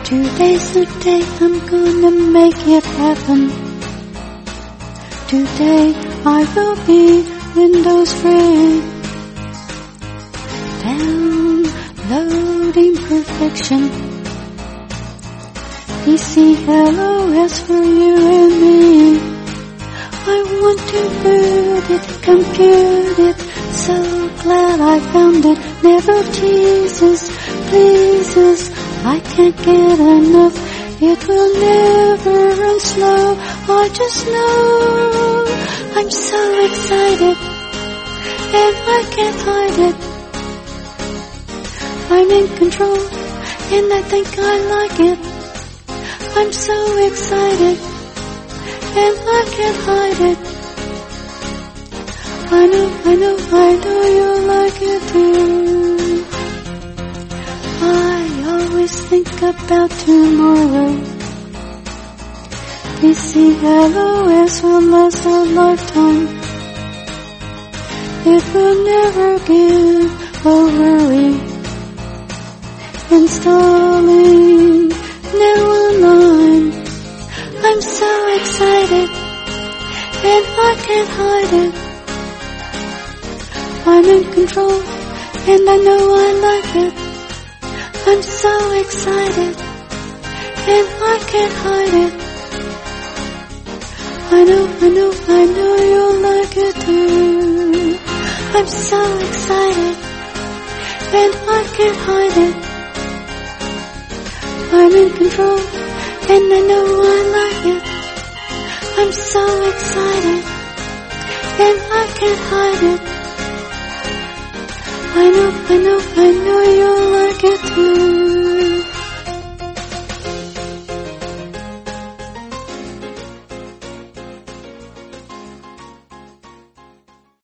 Today's the day I'm gonna make it happen. Today I will be Windows free. Downloading perfection. PC LOS for you and me. I want to boot it, compute it. So glad I found it. Never teases, pleases. I can't get enough. It will never run slow. I just know I'm so excited, and I can't hide it. I'm in control, and I think I like it. I'm so excited, and I can't hide it. I know you like it too. I always think about tomorrow. PC LOS will last a lifetime. It will never give a worry. Installing now online. I'm so excited, and I can't hide it. I'm in control, and I know I like it. I'm so excited, and I can't hide it. I know you'll like it too. I'm so excited, and I can't hide it. I'm in control, and I know I like it. I'm so excited, and I can't hide it.